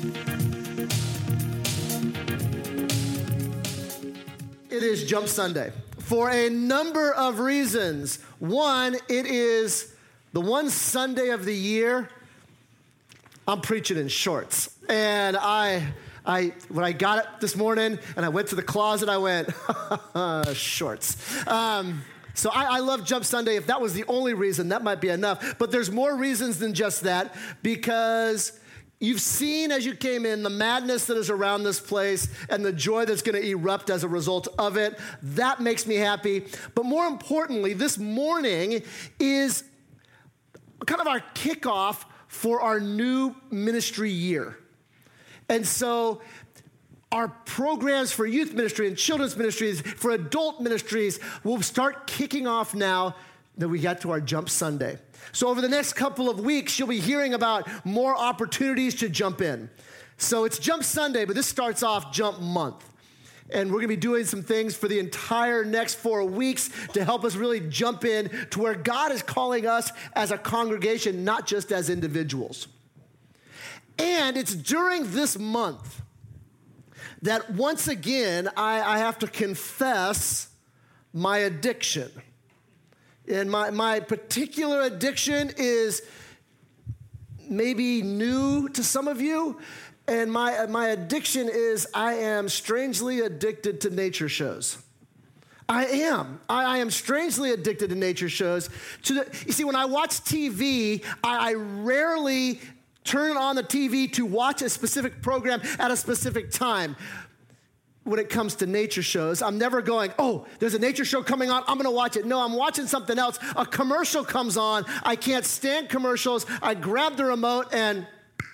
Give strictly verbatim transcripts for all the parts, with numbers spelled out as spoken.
It is Jump Sunday for a number of reasons. One, it is the one Sunday of the year I'm preaching in shorts. And I, I, when I got it this morning and I went to the closet, I went, shorts. Um, so I, I love Jump Sunday. If that was the only reason, that might be enough. But there's more reasons than just that, because you've seen as you came in the madness that is around this place and the joy that's going to erupt as a result of it. That makes me happy. But more importantly, this morning is kind of our kickoff for our new ministry year. And so our programs for youth ministry and children's ministries, for adult ministries, will start kicking off now that we got to our Jump Sunday. So over the next couple of weeks, you'll be hearing about more opportunities to jump in. So it's Jump Sunday, but this starts off Jump Month. And we're going to be doing some things for the entire next four weeks to help us really jump in to where God is calling us as a congregation, not just as individuals. And it's during this month that once again, I, I have to confess my addiction. And my, my particular addiction is maybe new to some of you. And my, my addiction is I am strangely addicted to nature shows. I am. I, I am strangely addicted to nature shows. To the, you see, when I watch T V, I, I rarely turn on the T V to watch a specific program at a specific time. When it comes to nature shows, I'm never going, oh, there's a nature show coming on, I'm gonna watch it. No, I'm watching something else. A commercial comes on. I can't stand commercials. I grab the remote and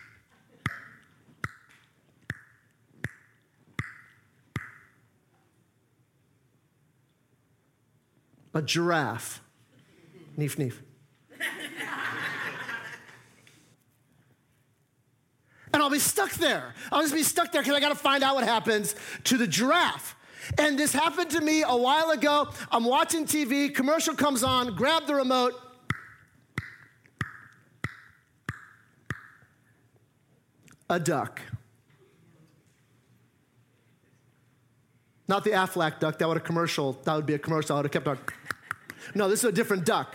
a giraffe. Neef, neef. And I'll be stuck there. I'll just be stuck there because I got to find out what happens to the giraffe. And this happened to me a while ago. I'm watching T V, commercial comes on, grab the remote. A duck. Not the Aflac duck. That would a commercial. That would be a commercial. I would have kept on. No, this is a different duck.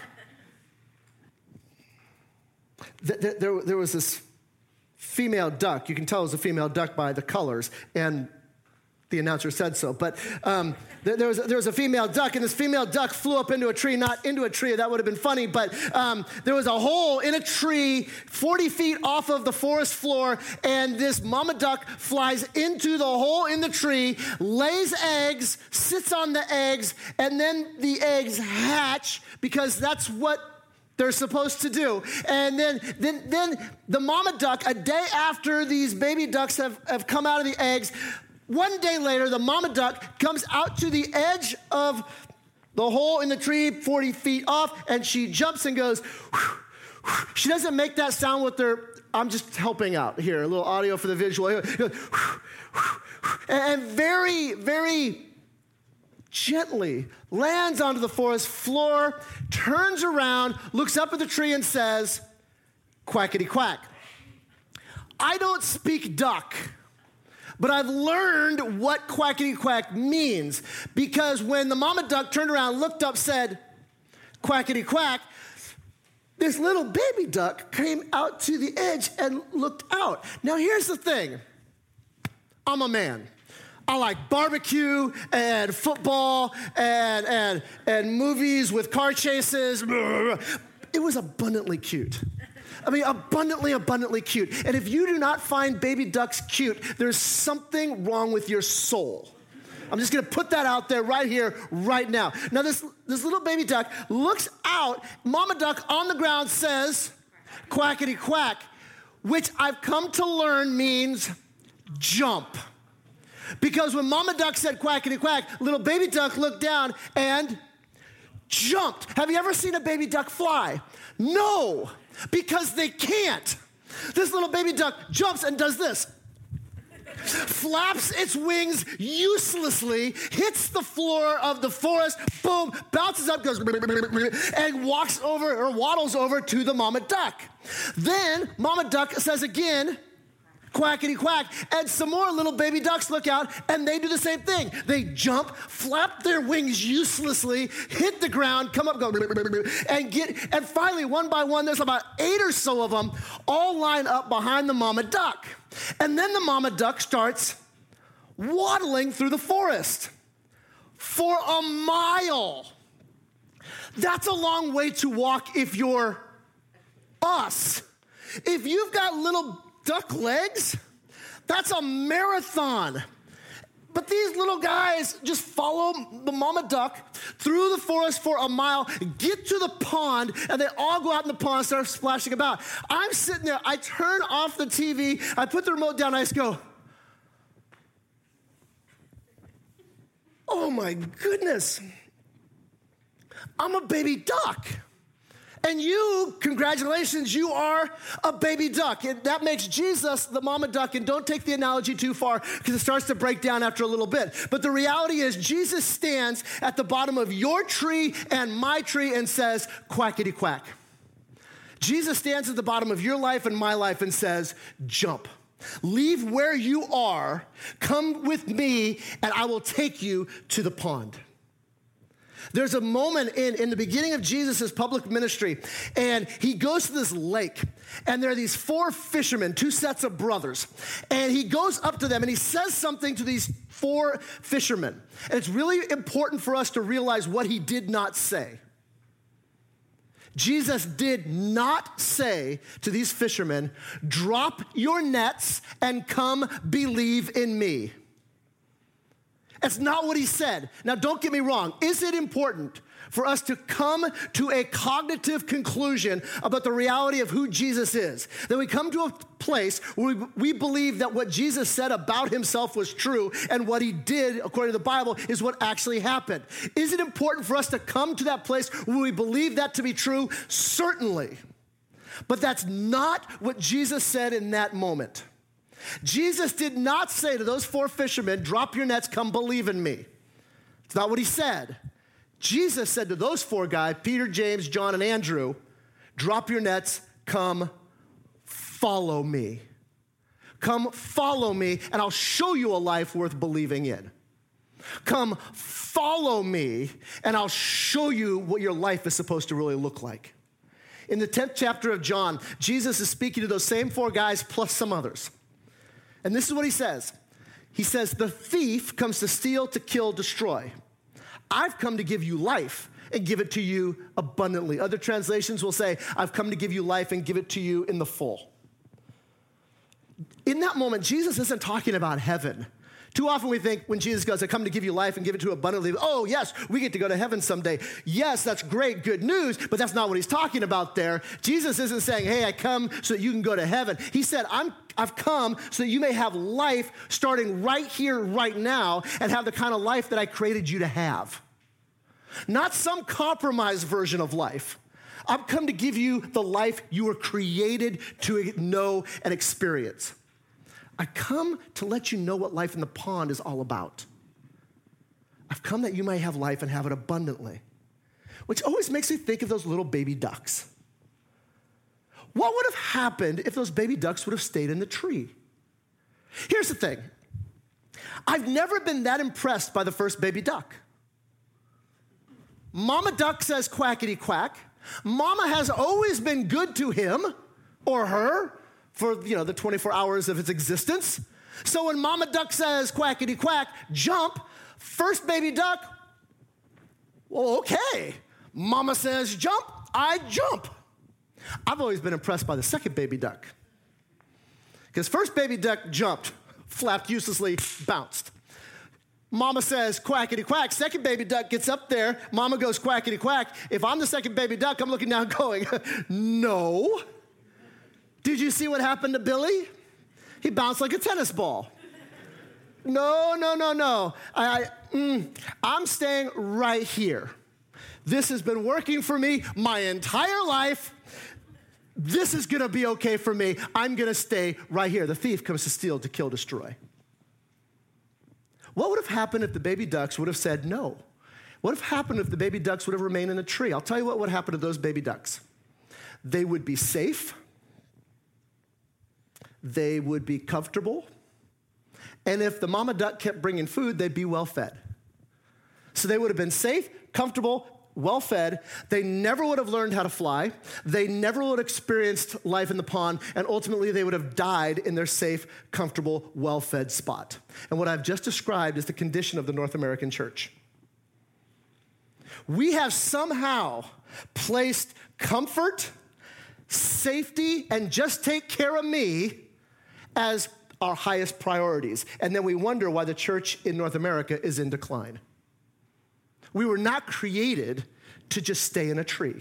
There, there, there was this female duck. You can tell it was a female duck by the colors, and the announcer said so. But um, there, there, was, there was a female duck, and this female duck flew up into a tree, not into a tree. That would have been funny, but um, there was a hole in a tree forty feet off of the forest floor, and this mama duck flies into the hole in the tree, lays eggs, sits on the eggs, and then the eggs hatch because that's what they're supposed to do. And then, then, then the mama duck, a day after these baby ducks have, have come out of the eggs, one day later, the mama duck comes out to the edge of the hole in the tree, forty feet off, and she jumps and goes, whew, whew. She doesn't make that sound with her, I'm just helping out here, a little audio for the visual. And very, very gently lands onto the forest floor, turns around, looks up at the tree and says, quackity quack. I don't speak duck, but I've learned what quackity quack means, because when the mama duck turned around, looked up, said, quackity quack, this little baby duck came out to the edge and looked out. Now here's the thing. I'm a man. I like barbecue and football and, and, and movies with car chases. It was abundantly cute. I mean, abundantly, abundantly cute. And if you do not find baby ducks cute, there's something wrong with your soul. I'm just gonna put that out there right here, right now. Now this, this little baby duck looks out, mama duck on the ground says, quackity quack, which I've come to learn means jump. Because when mama duck said quackity quack, little baby duck looked down and jumped. Have you ever seen a baby duck fly? No, because they can't. This little baby duck jumps and does this. Flaps its wings uselessly, hits the floor of the forest, boom, bounces up, goes, and walks over or waddles over to the mama duck. Then mama duck says again, quackity quack. And some more little baby ducks look out, and they do the same thing. They jump, flap their wings uselessly, hit the ground, come up, go, and get, and finally, one by one, there's about eight or so of them all line up behind the mama duck. And then the mama duck starts waddling through the forest for a mile. That's a long way to walk if you're us. If you've got little duck legs, that's a marathon. But these little guys just follow the mama duck through the forest for a mile, get to the pond, and they all go out in the pond and start splashing about. I'm sitting there, I turn off the T V, I put the remote down, and I just go, oh my goodness, I'm a baby duck. And you, congratulations, you are a baby duck. And that makes Jesus the mama duck. And don't take the analogy too far because it starts to break down after a little bit. But the reality is Jesus stands at the bottom of your tree and my tree and says, quackity quack. Jesus stands at the bottom of your life and my life and says, jump. Leave where you are, come with me, and I will take you to the pond. There's a moment in, in the beginning of Jesus' public ministry, and he goes to this lake, and there are these four fishermen, two sets of brothers, and he goes up to them, and he says something to these four fishermen, and it's really important for us to realize what he did not say. Jesus did not say to these fishermen, drop your nets and come believe in me. That's not what he said. Now, don't get me wrong. Is it important for us to come to a cognitive conclusion about the reality of who Jesus is? That we come to a place where we, we believe that what Jesus said about himself was true and what he did, according to the Bible, is what actually happened. Is it important for us to come to that place where we believe that to be true? Certainly. But that's not what Jesus said in that moment. Jesus did not say to those four fishermen, drop your nets, come believe in me. It's not what he said. Jesus said to those four guys, Peter, James, John, and Andrew, drop your nets, come follow me. Come follow me, and I'll show you a life worth believing in. Come follow me, and I'll show you what your life is supposed to really look like. In the tenth chapter of John, Jesus is speaking to those same four guys plus some others. And this is what he says. He says, the thief comes to steal, to kill, destroy. I've come to give you life and give it to you abundantly. Other translations will say, I've come to give you life and give it to you in the full. In that moment, Jesus isn't talking about heaven. Too often we think when Jesus goes, I come to give you life and give it to you abundantly. Oh, yes, we get to go to heaven someday. Yes, that's great, good news, but that's not what he's talking about there. Jesus isn't saying, hey, I come so that you can go to heaven. He said, I'm, I've come so that you may have life starting right here, right now, and have the kind of life that I created you to have. Not some compromised version of life. I've come to give you the life you were created to know and experience. I come to let you know what life in the pond is all about. I've come that you might have life and have it abundantly, which always makes me think of those little baby ducks. What would have happened if those baby ducks would have stayed in the tree? Here's the thing. I've never been that impressed by the first baby duck. Mama duck says quackity quack. Mama has always been good to him or her for, you know, the twenty-four hours of its existence. So when Mama duck says quackity quack, jump, first baby duck, well, okay. Mama says jump, I jump. I've always been impressed by the second baby duck. Because first baby duck jumped, flapped uselessly, bounced. Mama says quackity quack. Second baby duck gets up there. Mama goes quackity quack. If I'm the second baby duck, I'm looking down going, no. Did you see what happened to Billy? He bounced like a tennis ball. No, no, no, no. I, I, mm, I'm staying right here. This has been working for me my entire life. This is going to be okay for me. I'm going to stay right here. The thief comes to steal, to kill, destroy. What would have happened if the baby ducks would have said no? What would have happened if the baby ducks would have remained in the tree? I'll tell you what would happen to those baby ducks. They would be safe. they would be comfortable. And if the mama duck kept bringing food, they'd be well fed. So they would have been safe, comfortable, well fed. They never would have learned how to fly. They never would have experienced life in the pond. And ultimately, they would have died in their safe, comfortable, well fed spot. And what I've just described is the condition of the North American church. We have somehow placed comfort, safety, and just take care of me as our highest priorities. And then we wonder why the church in North America is in decline. We were not created to just stay in a tree.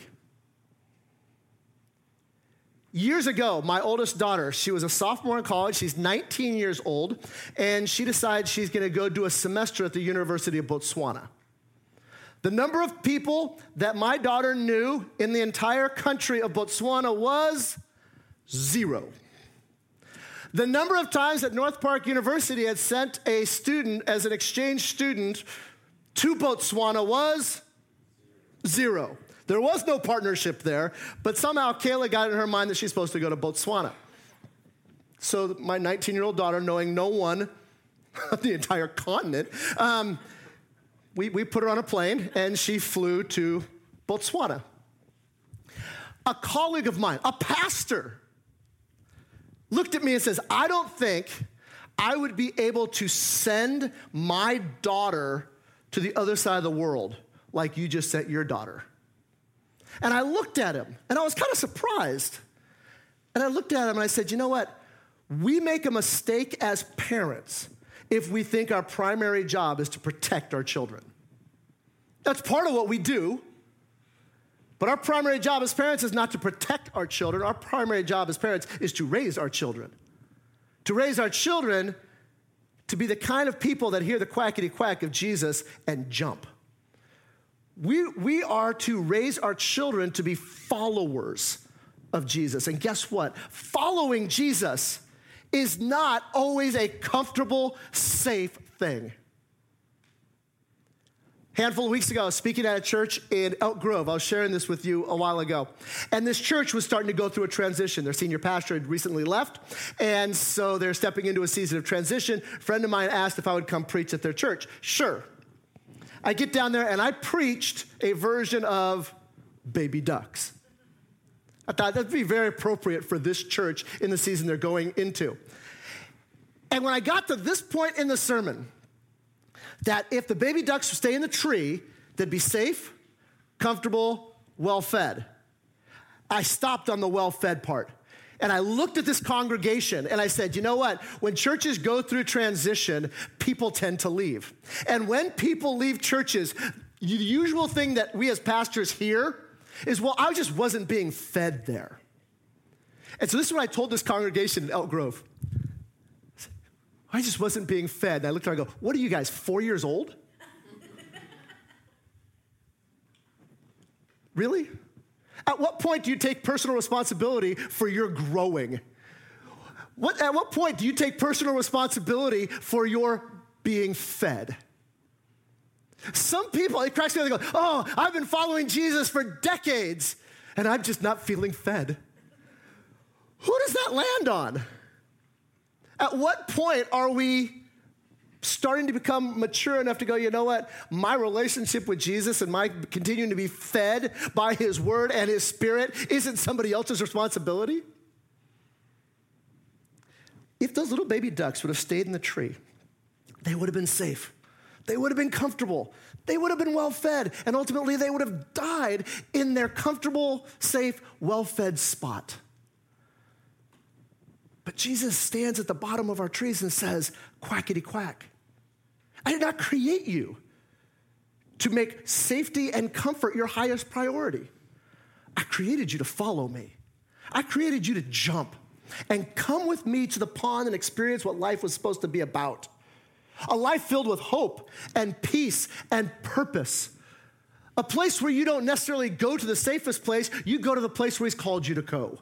Years ago, my oldest daughter, she was a sophomore in college, she's nineteen years old, and she decided she's gonna go do a semester at the University of Botswana. The number of people that my daughter knew in the entire country of Botswana was zero. The number of times that North Park University had sent a student as an exchange student to Botswana was zero. There was no partnership there, but somehow Kayla got in her mind that she's supposed to go to Botswana. So my nineteen-year-old daughter, knowing no one on the entire continent, um, we, we put her on a plane, and she flew to Botswana. A colleague of mine, a pastor, looked at me and says, I don't think I would be able to send my daughter to the other side of the world like you just sent your daughter. And I looked at him, and I was kind of surprised. And I looked at him, and I said, you know what? We make a mistake as parents if we think our primary job is to protect our children. That's part of what we do. But our primary job as parents is not to protect our children. Our primary job as parents is to raise our children. To raise our children to be the kind of people that hear the quackity quack of Jesus and jump. We, we are to raise our children to be followers of Jesus. And guess what? Following Jesus is not always a comfortable, safe thing. A handful of weeks ago, I was speaking at a church in Elk Grove. I was sharing this with you a while ago. And this church was starting to go through a transition. Their senior pastor had recently left, and so they're stepping into a season of transition. A friend of mine asked if I would come preach at their church. Sure. I get down there, and I preached a version of Baby Ducks. I thought that'd be very appropriate for this church in the season they're going into. And when I got to this point in the sermon, that if the baby ducks stay in the tree, they'd be safe, comfortable, well-fed. I stopped on the well-fed part. And I looked at this congregation and I said, you know what? When churches go through transition, people tend to leave. And when people leave churches, the usual thing that we as pastors hear is, well, I just wasn't being fed there. And so this is what I told this congregation in Elk Grove. I just wasn't being fed. And I looked at her and I go, what are you guys, four years old? Really? At what point do you take personal responsibility for your growing? What, at what point do you take personal responsibility for your being fed? Some people, it cracks me up, they go, oh, I've been following Jesus for decades, and I'm just not feeling fed. Who does that land on? At what point are we starting to become mature enough to go, you know what? My relationship with Jesus and my continuing to be fed by his word and his spirit isn't somebody else's responsibility? If those little baby ducks would have stayed in the tree, they would have been safe. They would have been comfortable. They would have been well-fed. And ultimately, they would have died in their comfortable, safe, well-fed spot. But Jesus stands at the bottom of our trees and says, quackity quack. I did not create you to make safety and comfort your highest priority. I created you to follow me. I created you to jump and come with me to the pond and experience what life was supposed to be about. A life filled with hope and peace and purpose. A place where you don't necessarily go to the safest place, you go to the place where he's called you to go.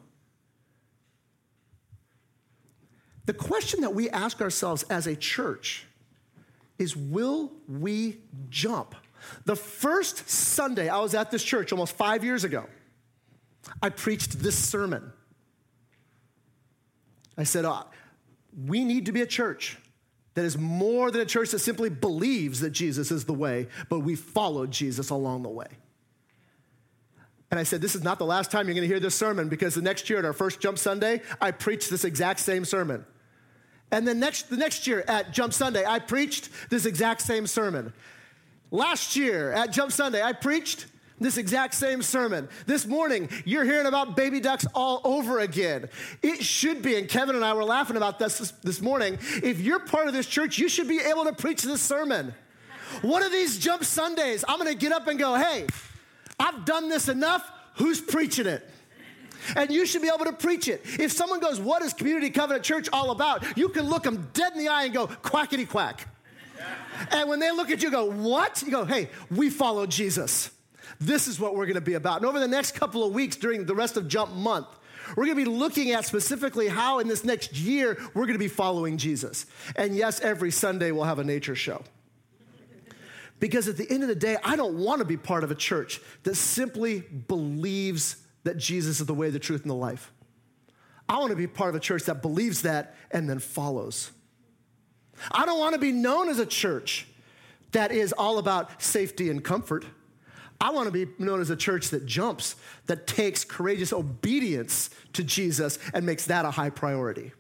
The question that we ask ourselves as a church is, will we jump? The first Sunday I was at this church almost five years ago, I preached this sermon. I said, oh, we need to be a church that is more than a church that simply believes that Jesus is the way, but we follow Jesus along the way. And I said, this is not the last time you're going to hear this sermon, because the next year at our first Jump Sunday, I preached this exact same sermon. And then next, the next year at Jump Sunday, I preached this exact same sermon. Last year at Jump Sunday, I preached this exact same sermon. This morning, you're hearing about baby ducks all over again. It should be, and Kevin and I were laughing about this this morning, if you're part of this church, you should be able to preach this sermon. One of these Jump Sundays, I'm going to get up and go, hey, I've done this enough. Who's preaching it? And you should be able to preach it. If someone goes, what is Community Covenant Church all about? You can look them dead in the eye and go, quackity quack. And when they look at you, go, what? You go, hey, we follow Jesus. This is what we're going to be about. And over the next couple of weeks during the rest of Jump Month, we're going to be looking at specifically how in this next year we're going to be following Jesus. And yes, every Sunday we'll have a nature show. Because at the end of the day, I don't want to be part of a church that simply believes that Jesus is the way, the truth, and the life. I want to be part of a church that believes that and then follows. I don't want to be known as a church that is all about safety and comfort. I want to be known as a church that jumps, that takes courageous obedience to Jesus and makes that a high priority.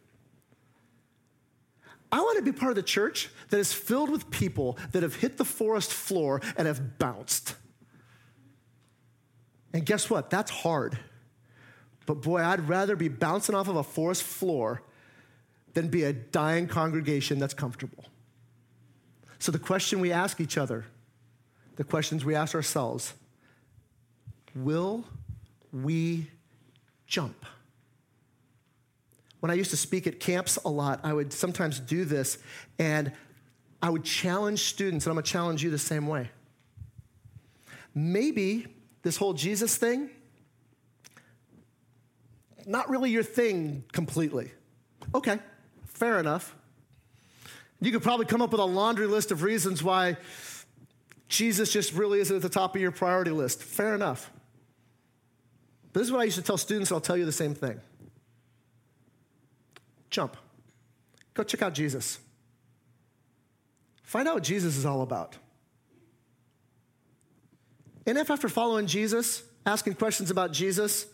I want to be part of the church that is filled with people that have hit the forest floor and have bounced. And guess what? That's hard. But boy, I'd rather be bouncing off of a forest floor than be a dying congregation that's comfortable. So the question we ask each other, the questions we ask ourselves, will we jump? When I used to speak at camps a lot, I would sometimes do this, and I would challenge students, and I'm going to challenge you the same way. Maybe this whole Jesus thing, not really your thing completely. Okay, fair enough. You could probably come up with a laundry list of reasons why Jesus just really isn't at the top of your priority list. Fair enough. But this is what I used to tell students, and I'll tell you the same thing. Jump. Go check out Jesus. Find out what Jesus is all about. And if after following Jesus, asking questions about Jesus,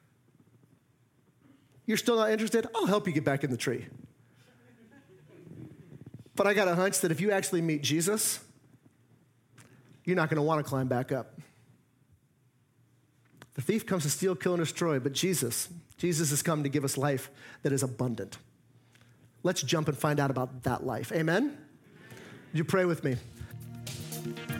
you're still not interested, I'll help you get back in the tree. But I got a hunch that if you actually meet Jesus, you're not going to want to climb back up. The thief comes to steal, kill, and destroy, but Jesus, Jesus has come to give us life that is abundant. Let's jump and find out about that life. Amen? Would you pray with me?